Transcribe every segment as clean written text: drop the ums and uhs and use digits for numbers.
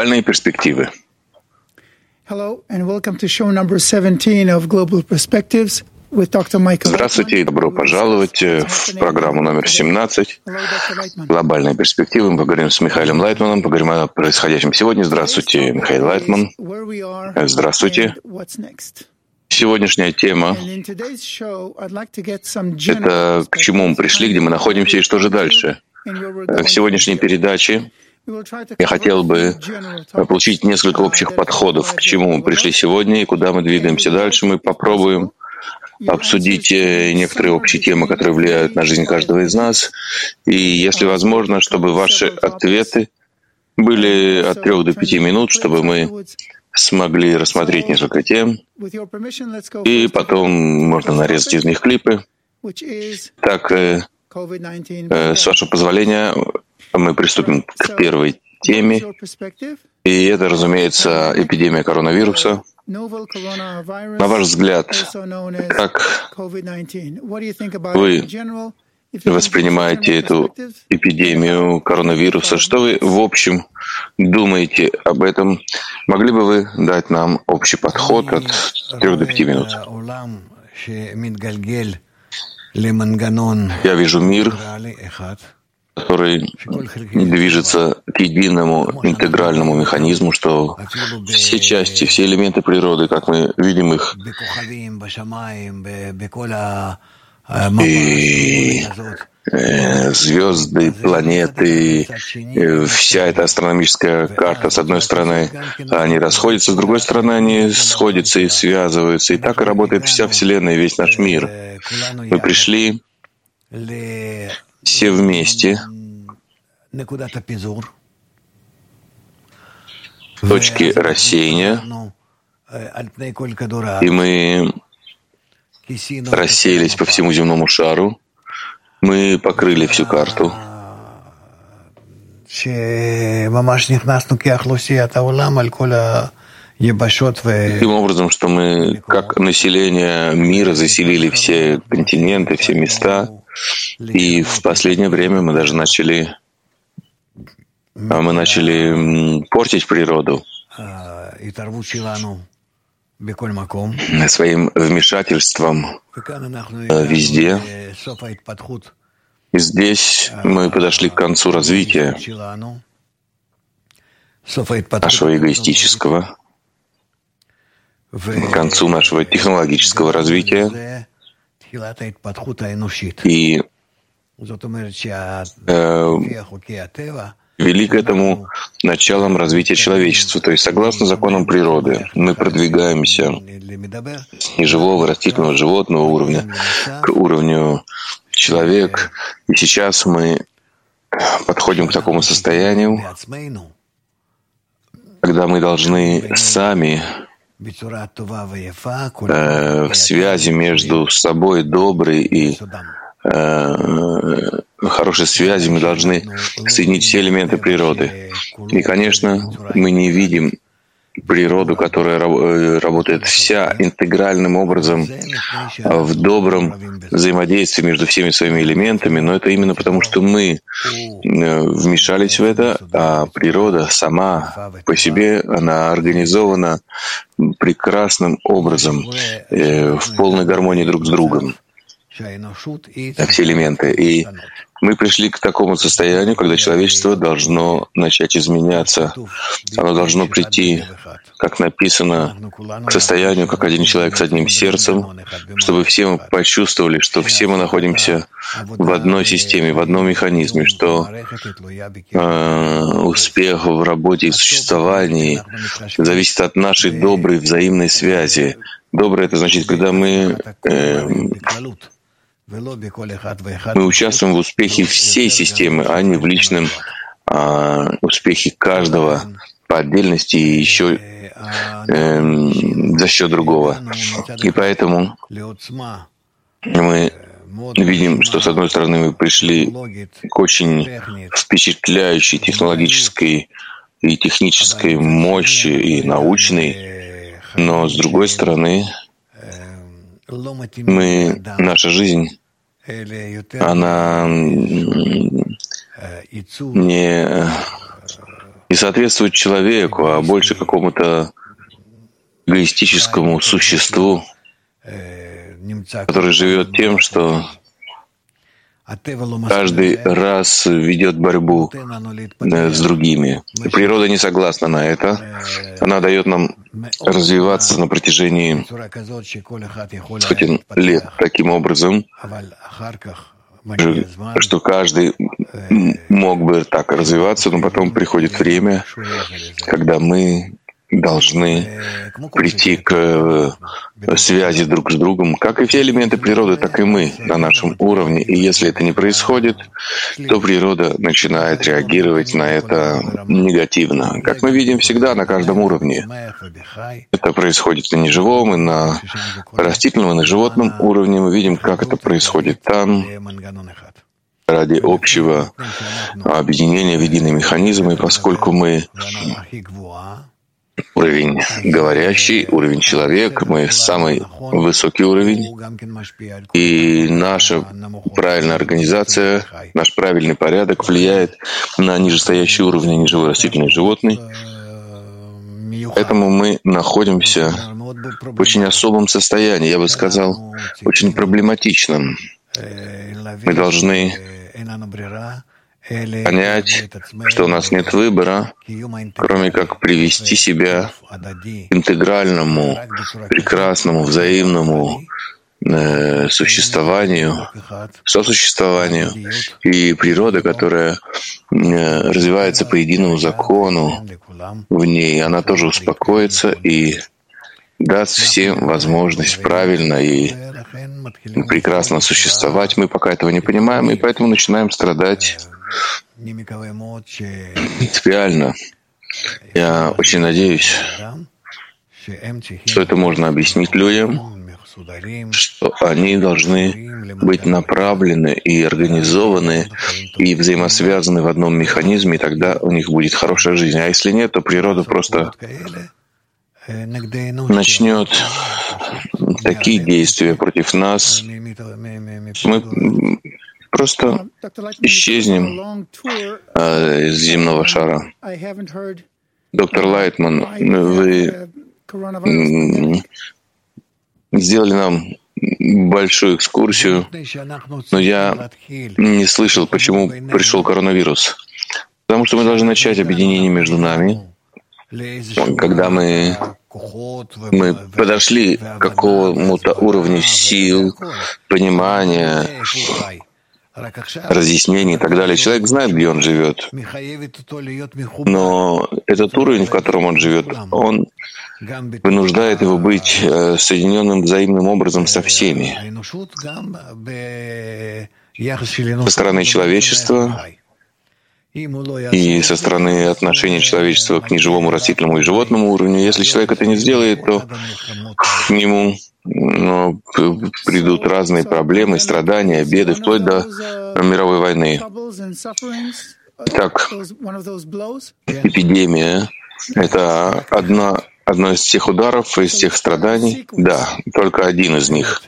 Глобальные перспективы. Hello and welcome to show number 17 of Global Perspectives with Dr. Michael. Здравствуйте и добро пожаловать в программу номер 17 «Глобальные перспективы». Мы поговорим с Михаилом Лайтманом, поговорим о происходящем сегодня. Здравствуйте, Михаил Лайтман. Здравствуйте. Сегодняшняя тема — это к чему мы пришли, где мы находимся и что же дальше. В сегодняшней передаче я хотел бы получить несколько общих подходов, к чему мы пришли сегодня и куда мы двигаемся дальше. Мы попробуем обсудить некоторые общие темы, которые влияют на жизнь каждого из нас. И, если возможно, чтобы ваши ответы были от 3 до 5 минут, чтобы мы смогли рассмотреть несколько тем. И потом можно нарезать из них клипы. Так, с вашего позволения, мы приступим к первой теме. И это, разумеется, эпидемия коронавируса. На ваш взгляд, как вы воспринимаете эту эпидемию коронавируса? Что вы, в общем, думаете об этом? Могли бы вы дать нам общий подход от 3 до 5 минут? Я вижу мир, который движется к единому интегральному механизму, что все части, все элементы природы, как мы видим их, и звезды, планеты, вся эта астрономическая карта, с одной стороны, они расходятся, с другой стороны, они сходятся и связываются. И так и работает вся Вселенная, весь наш мир. Мы пришли все вместе к точке рассеяния, и мы рассеялись по всему земному шару, мы покрыли всю карту. Таким образом, что мы, как население мира, заселили все континенты, все места, и в последнее время мы даже начали портить природу своим вмешательством везде. И здесь мы подошли к концу развития нашего эгоистического, к концу нашего технологического развития. И вели к этому началом развития человечества. То есть, согласно законам природы, мы продвигаемся с неживого, растительного, животного уровня к уровню человек. И сейчас мы подходим к такому состоянию, когда мы должны сами в связи между собой доброй и хорошей связи мы должны соединить все элементы природы. И, конечно, мы не видим природу, которая работает вся интегральным образом в добром взаимодействии между всеми своими элементами, но это именно потому, что мы вмешались в это, а природа сама по себе, она организована прекрасным образом, в полной гармонии друг с другом. Все элементы. И мы пришли к такому состоянию, когда человечество должно начать изменяться. Оно должно прийти, как написано, к состоянию, как один человек с одним сердцем, чтобы все мы почувствовали, что все мы находимся в одной системе, в одном механизме, что успех в работе и существовании зависит от нашей доброй взаимной связи. Доброе — это значит, когда мы участвуем в успехе всей системы, а не в личном успехе каждого по отдельности и еще за счет другого. И поэтому мы видим, что, с одной стороны, мы пришли к очень впечатляющей технологической и технической мощи и научной, но, с другой стороны, наша жизнь, она не не соответствует человеку, а больше какому-то эгоистическому существу, который живет тем, что каждый раз ведет борьбу с другими. И природа не согласна на это. Она дает нам развиваться на протяжении сотен лет таким образом, что каждый мог бы так развиваться, но потом приходит время, когда мы должны прийти к связи друг с другом, как и все элементы природы, так и мы на нашем уровне. И если это не происходит, то природа начинает реагировать на это негативно. Как мы видим всегда на каждом уровне. Это происходит и на неживом, и на растительном, и на животном уровне. Мы видим, как это происходит там, ради общего объединения в единый механизм. И поскольку мы уровень говорящий, уровень человек, мы самый высокий уровень, и наша правильная организация, наш правильный порядок влияет на нижестоящие уровни, неживой, растительный, животный. Поэтому мы находимся в очень особом состоянии, я бы сказал, очень проблематичном. Мы должны понять, что у нас нет выбора, кроме как привести себя к интегральному, прекрасному, взаимному существованию, сосуществованию. И природа, которая развивается по единому закону в ней, она тоже успокоится и даст всем возможность правильно и прекрасно существовать. Мы пока этого не понимаем, и поэтому начинаем страдать принципиально. Я очень надеюсь, что это можно объяснить людям, что они должны быть направлены и организованы и взаимосвязаны в одном механизме, и тогда у них будет хорошая жизнь. А если нет, то природа просто начнет такие действия против нас, мы просто исчезнем из земного шара. Доктор Лайтман, вы сделали нам большую экскурсию, но я не слышал, почему пришел коронавирус. Потому что мы должны начать объединение между нами, когда мы подошли к какому-то уровню сил, понимания, разъяснений и так далее. Человек знает, где он живет, но этот уровень, в котором он живет, он вынуждает его быть соединенным взаимным образом со всеми. Со стороны человечества и со стороны отношения человечества к неживому, растительному и животному уровню. Если человек это не сделает, то к нему придут разные проблемы, страдания, беды, вплоть до мировой войны. Так, эпидемия — это одно из тех ударов, из тех страданий. Да, только один из них.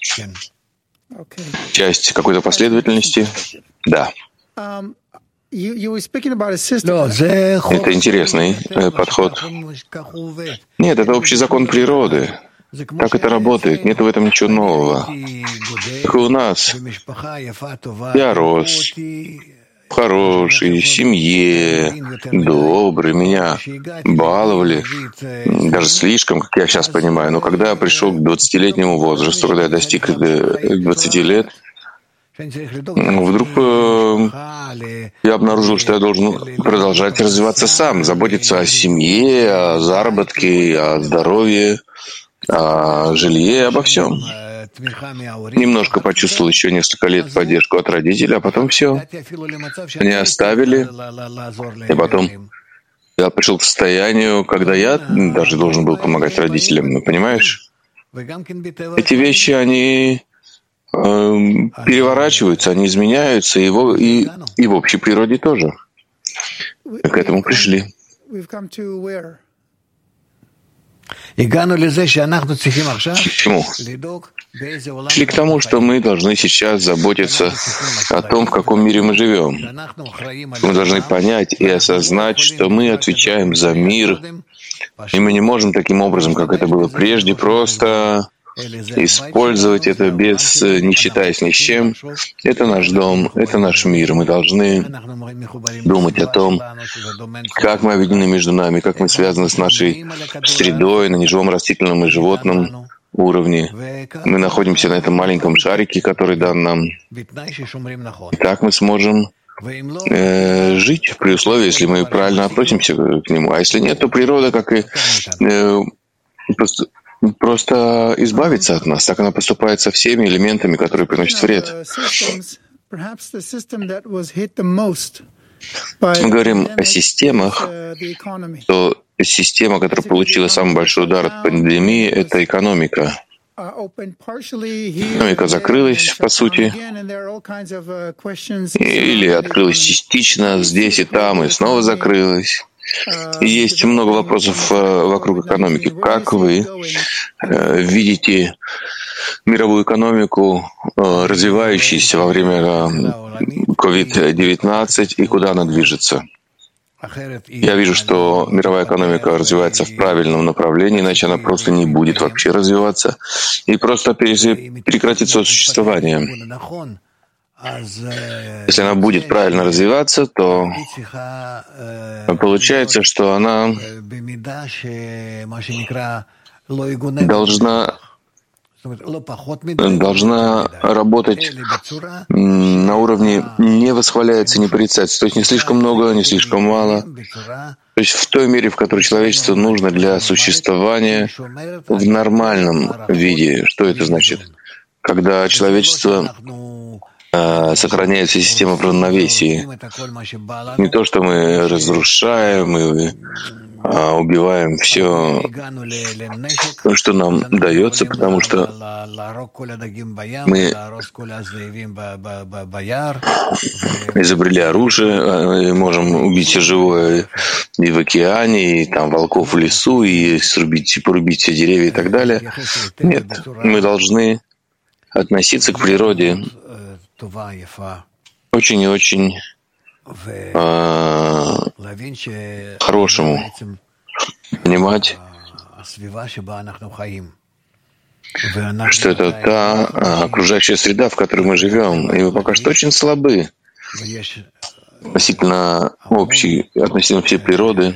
Часть какой-то последовательности. Да. Это интересный подход. Нет, это общий закон природы. Как это работает? Нет в этом ничего нового. Как и у нас. Я рос в хорошей семье, добрый, меня баловали, даже слишком, как я сейчас понимаю. Но когда я пришел к 20-летнему возрасту, когда я достиг 20 лет, вдруг я обнаружил, что я должен продолжать развиваться сам, заботиться о семье, о заработке, о здоровье, о жилье, обо всем. Немножко почувствовал еще несколько лет поддержку от родителей, а потом все. Они оставили, и потом я пришел к состоянию, когда я даже должен был помогать родителям. Ну, понимаешь? Эти вещи, они переворачиваются, они изменяются, и в общей природе тоже. Мы к этому пришли. Почему? Шли к тому, что мы должны сейчас заботиться о том, в каком мире мы живем. Мы должны понять и осознать, что мы отвечаем за мир, и мы не можем таким образом, как это было прежде, просто использовать это не считаясь ни с чем. Это наш дом, это наш мир. Мы должны думать о том, как мы объединены между нами, как мы связаны с нашей средой на неживом, растительном и животном уровне. Мы находимся на этом маленьком шарике, который дан нам. И так мы сможем жить при условии, если мы правильно относимся к нему. А если нет, то природа, как и просто избавиться от нас. Так она поступает со всеми элементами, которые приносят вред. Мы говорим о системах, то система, которая получила самый большой удар от пандемии, это экономика. Экономика закрылась, по сути, или открылась частично здесь и там, и снова закрылась. И есть много вопросов вокруг экономики. Как вы видите мировую экономику, развивающуюся во время COVID-19, и куда она движется? Я вижу, что мировая экономика развивается в правильном направлении, иначе она просто не будет вообще развиваться и просто прекратит свое существование. Если она будет правильно развиваться, то получается, что она должна работать на уровне не восхваляется, не порицается. То есть не слишком много, не слишком мало. То есть в той мере, в которой человечеству нужно для существования в нормальном виде. Что это значит? Когда человечество сохраняет все системы в равновесии. Не то, что мы разрушаем и убиваем все, что нам дается, потому что мы изобрели оружие, и можем убить все живое и в океане, и там волков в лесу, и порубить все деревья и так далее. Нет, мы должны относиться к природе очень и очень хорошему, понимать, что это та окружающая среда, в которой мы живем, и мы пока что очень слабы относительно всей природы.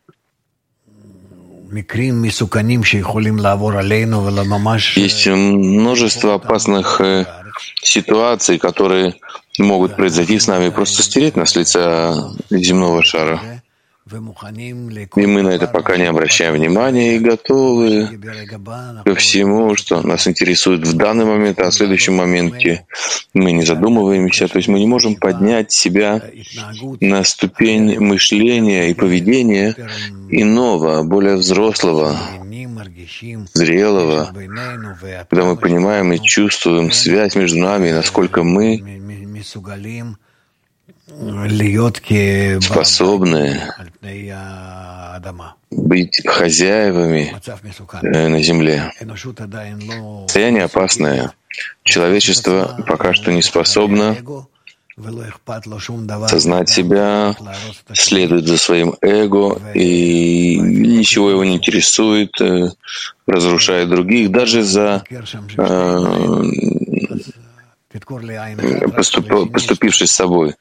Есть множество опасных ситуаций, которые могут произойти с нами, просто стереть нас с лица земного шара. И мы на это пока не обращаем внимания и готовы ко всему, что нас интересует в данный момент, а в следующем моменте мы не задумываемся. То есть мы не можем поднять себя на ступень мышления и поведения иного, более взрослого, зрелого, когда мы понимаем и чувствуем связь между нами, и насколько мы способны быть хозяевами на земле. Состояние опасное. Человечество пока что не способно осознать себя, следует за своим эго, и ничего его не интересует, разрушает других, даже поступившись с собой.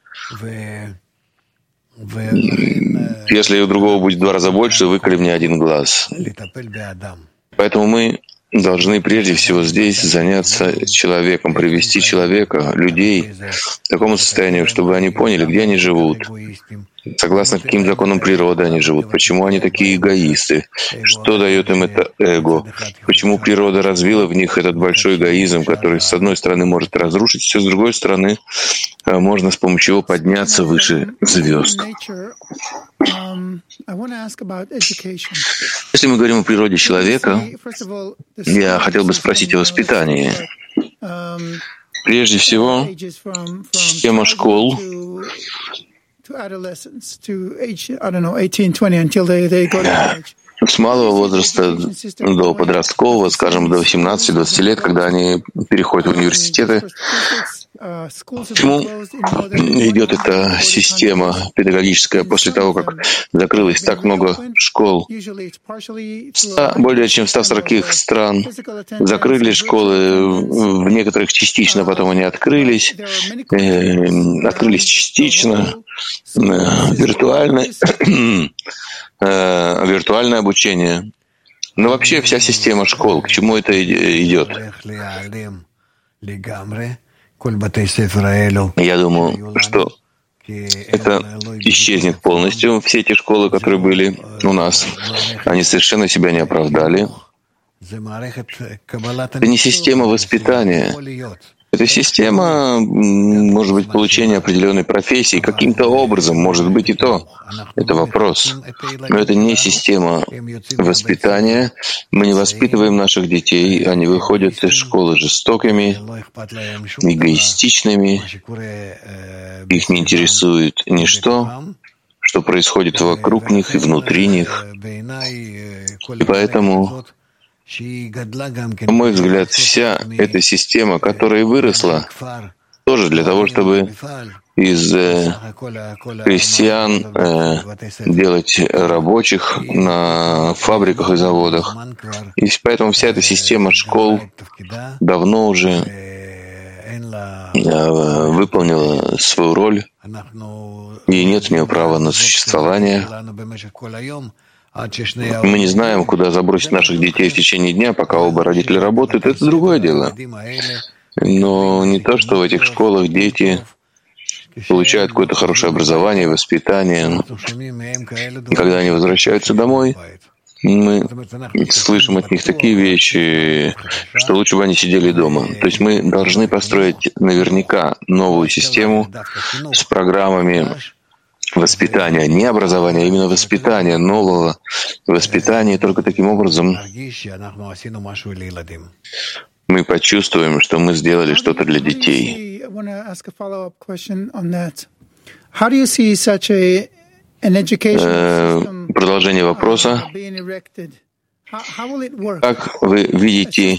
Если у другого будет в 2 раза больше, выколи мне 1 глаз. Поэтому мы должны прежде всего здесь заняться человеком, привести человека, людей к такому состоянию, чтобы они поняли, где они живут, согласно каким законам природы они живут, почему они такие эгоисты, что дает им это эго, почему природа развила в них этот большой эгоизм, который, с одной стороны, может разрушить все, с другой стороны, можно с помощью его подняться выше звезд. Если мы говорим о природе человека, я хотел бы спросить о воспитании. Прежде всего, система школ с малого возраста до подросткового, скажем, до 18-20 лет, когда они переходят в университеты. Почему идет эта система педагогическая после того, как закрылось так много школ? Более чем в 140 стран закрыли школы, в некоторых частично, потом они открылись частично, виртуальное обучение. Но вообще вся система школ, к чему это идет? Я думаю, что это исчезнет полностью. Все эти школы, которые были у нас, они совершенно себя не оправдали. Это не система воспитания. Это система, может быть, получения определенной профессии. Каким-то образом, может быть, и то. Это вопрос. Но это не система воспитания. Мы не воспитываем наших детей. Они выходят из школы жестокими, эгоистичными. Их не интересует ничто, что происходит вокруг них и внутри них. И поэтому, на мой взгляд, вся эта система, которая выросла, тоже для того, чтобы из крестьян делать рабочих на фабриках и заводах. И поэтому вся эта система школ давно уже выполнила свою роль, и нет у нее права на существование. Мы не знаем, куда забросить наших детей в течение дня, пока оба родителя работают. Это другое дело. Но не то, что в этих школах дети получают какое-то хорошее образование, воспитание. И когда они возвращаются домой, мы слышим от них такие вещи, что лучше бы они сидели дома. То есть мы должны построить наверняка новую систему с программами воспитания, не образования, а именно воспитания, нового воспитания. Только таким образом мы почувствуем, что мы сделали что-то для детей. Продолжение вопроса. Как вы видите,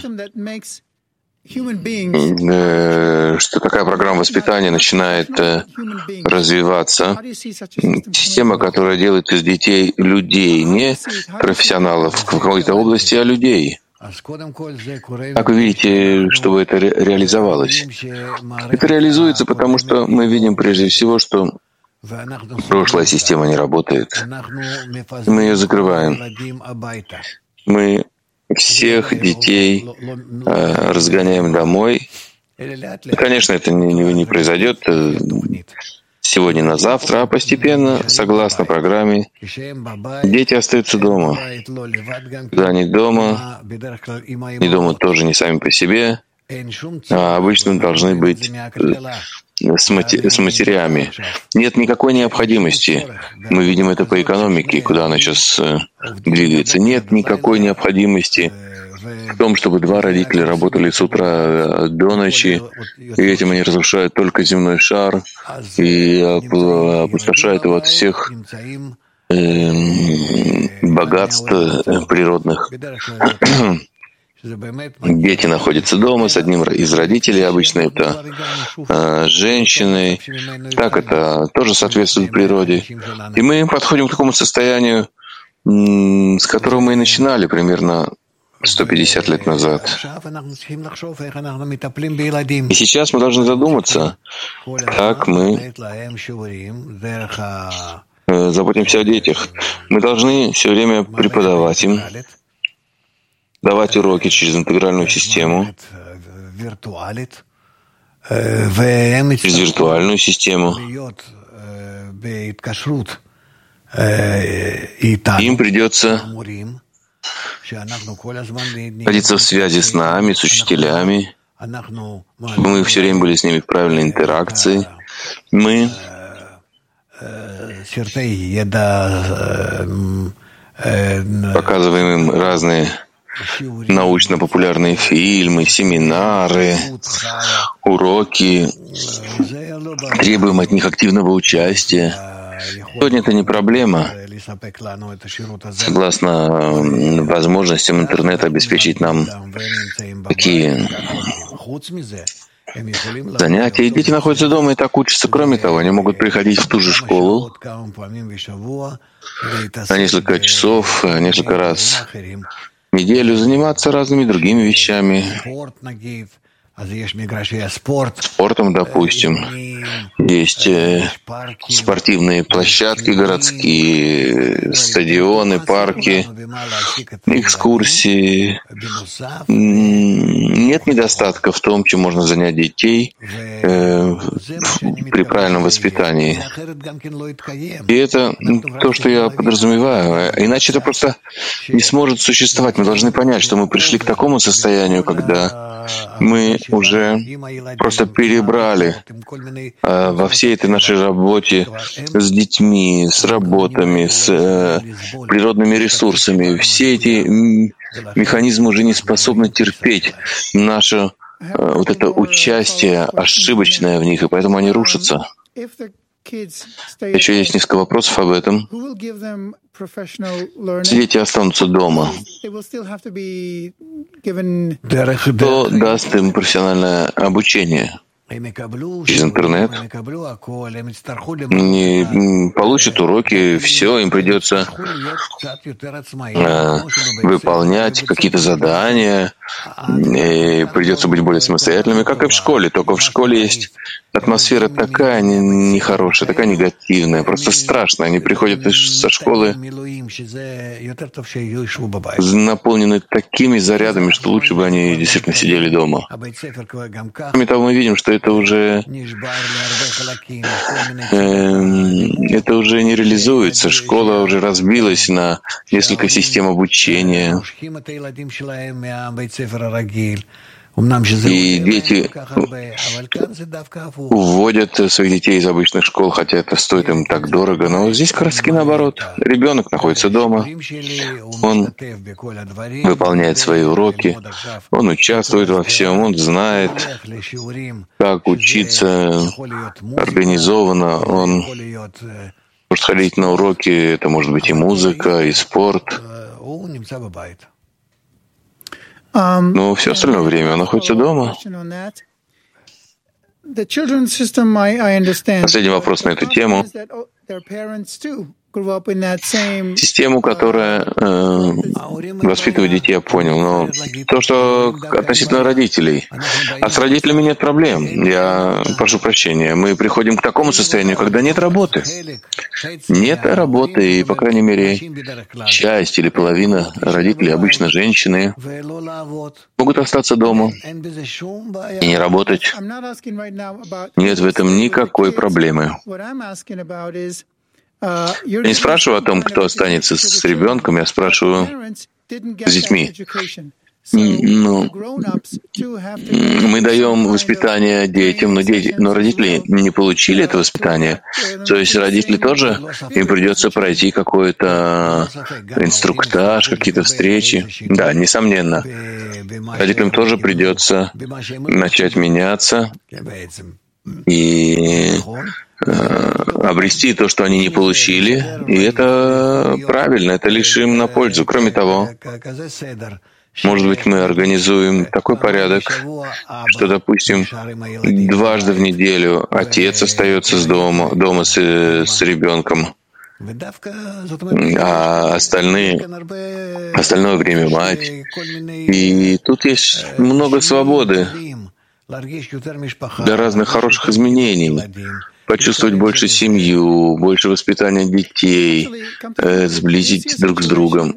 что такая программа воспитания начинает развиваться? Система, которая делает из детей людей, не профессионалов в какой-то области, а людей. Как вы видите, чтобы это реализовалось? Это реализуется, потому что мы видим прежде всего, что прошлая система не работает. Мы ее закрываем. Мы всех детей разгоняем домой. Конечно, это не произойдет сегодня на завтра, а постепенно, согласно программе, дети остаются дома. Когда они дома тоже не сами по себе, а обычно должны быть с матерями. Нет никакой необходимости. Мы видим это по экономике, куда она сейчас двигается. Нет никакой необходимости в том, чтобы два родителя работали с утра до ночи, и этим они разрушают только земной шар и опустошают его от всех богатств природных. Дети находятся дома с одним из родителей, обычно это женщины. Так это тоже соответствует природе. И мы подходим к такому состоянию, с которого мы и начинали примерно 150 лет назад. И сейчас мы должны задуматься, как мы заботимся о детях. Мы должны все время преподавать им, давать уроки через интегральную систему, через виртуальную систему. Им придется находиться в связи с нами, с учителями, чтобы мы все время были с ними в правильной интеракции. Мы показываем им разные научно-популярные фильмы, семинары, уроки, требуем от них активного участия. Сегодня это не проблема. Согласно возможностям интернета обеспечить нам такие занятия. И дети находятся дома и так учатся. Кроме того, они могут приходить в ту же школу на несколько часов, несколько раз в неделю, заниматься разными другими вещами. Спортом, допустим. Есть спортивные площадки городские, стадионы, парки, экскурсии. Нет недостатка в том, чем можно занять детей при правильном воспитании. И это то, что я подразумеваю. Иначе это просто не сможет существовать. Мы должны понять, что мы пришли к такому состоянию, когда мы уже просто перебрали во всей этой нашей работе с детьми, с работами, с природными ресурсами. Все эти механизмы уже не способны терпеть наше вот это участие ошибочное в них, и поэтому они рушатся. Еще есть несколько вопросов об этом. Если дети останутся дома, кто даст им профессиональное обучение? Через интернет. Не получат уроки, все, им придется выполнять какие-то задания, и придется быть более самостоятельными, как и в школе. Только в школе есть атмосфера такая нехорошая, такая негативная, просто страшная. Они приходят со школы наполнены такими зарядами, что лучше бы они действительно сидели дома. Кроме того, мы видим, что это уже не реализуется. Школа уже разбилась на несколько систем обучения. И дети уводят своих детей из обычных школ, хотя это стоит им так дорого. Но здесь как раз таки наоборот. Ребенок находится дома, он выполняет свои уроки, он участвует во всем, он знает, как учиться организованно, он может ходить на уроки, это может быть и музыка, и спорт. Но все остальное время он находится дома. Последний вопрос на эту тему. Систему, которая воспитывает детей, я понял, но то, что относительно родителей. А с родителями нет проблем. Я прошу прощения. Мы приходим к такому состоянию, когда нет работы. Нет работы, и, по крайней мере, часть или половина родителей, обычно женщины, могут остаться дома и не работать. Нет в этом никакой проблемы. Я не спрашиваю о том, кто останется с ребенком, я спрашиваю с детьми. Мы даем воспитание детям, но родители не получили это воспитание. То есть родители тоже, им придется пройти какой-то инструктаж, какие-то встречи. Да, несомненно. Родителям тоже придется начать меняться и обрести то, что они не получили, и это правильно, это лишь им на пользу. Кроме того, может быть, мы организуем такой порядок, что, допустим, дважды в неделю отец остается дома с ребенком, а остальное время мать. И тут есть много свободы для разных хороших изменений. Почувствовать больше семью, больше воспитания детей, сблизить друг с другом.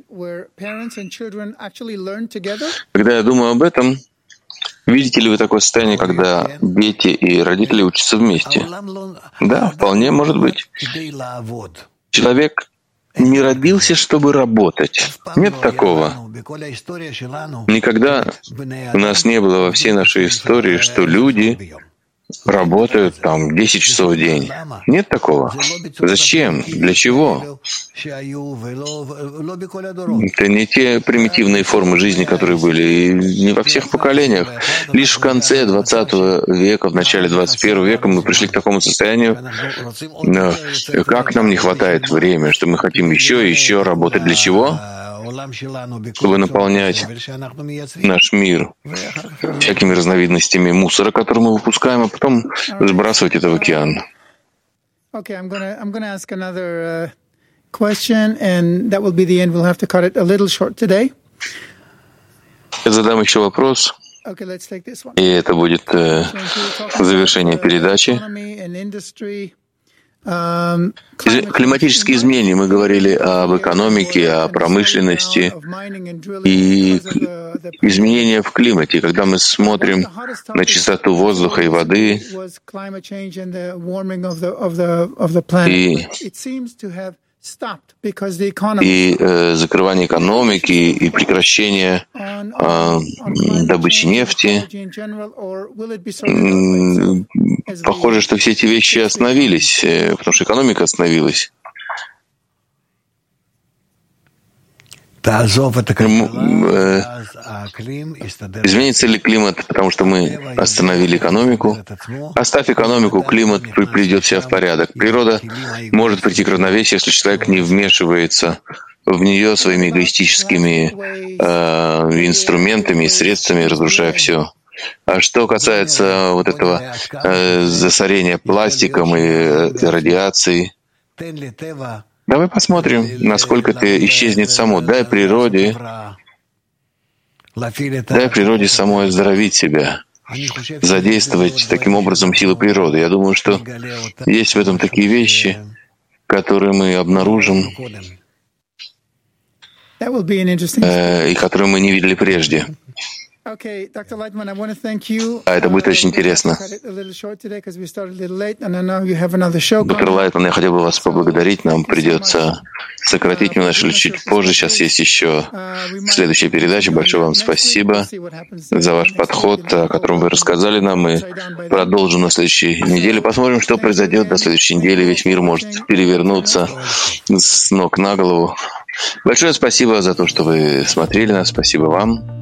Когда я думаю об этом, видите ли вы такое состояние, когда дети и родители учатся вместе? Да, вполне может быть. Человек не родился, чтобы работать. Нет такого. Никогда у нас не было во всей нашей истории, что люди работают там 10 часов в день. Нет такого. Зачем? Для чего? Это не те примитивные формы жизни, которые были, и не во всех поколениях. Лишь в конце 20 века, в начале 21 века мы пришли к такому состоянию, как нам не хватает времени, что мы хотим еще и еще работать. Для чего? Чтобы наполнять наш мир всякими разновидностями мусора, который мы выпускаем, а потом сбрасывать это в океан. Я задам еще вопрос, и это будет завершение передачи. Климатические изменения. Мы говорили об экономике, о промышленности и изменения в климате. Когда мы смотрим на чистоту воздуха и воды и закрывание экономики и прекращение добычи нефти, похоже, что все эти вещи остановились, потому что экономика остановилась. Изменится ли климат, потому что мы остановили экономику? Оставь экономику, климат придет все в порядок. Природа может прийти к равновесию, если человек не вмешивается в нее своими эгоистическими инструментами и средствами, разрушая все. А что касается вот этого засорения пластиком и радиацией, давай посмотрим, насколько это исчезнет само. Дай природе самой оздоровить себя, задействовать таким образом силы природы. Я думаю, что есть в этом такие вещи, которые мы обнаружим и которые мы не видели прежде. Это будет очень интересно. Доктор Лайтман, я хотел бы вас поблагодарить. Нам придется сократить немножко чуть позже. Сейчас есть еще следующая передача. Большое вам спасибо за ваш подход, о котором вы рассказали нам. Мы продолжим на следующей неделе. Посмотрим, что произойдет на следующей неделе. Весь мир может перевернуться с ног на голову. Большое спасибо за то, что вы смотрели нас. Спасибо вам.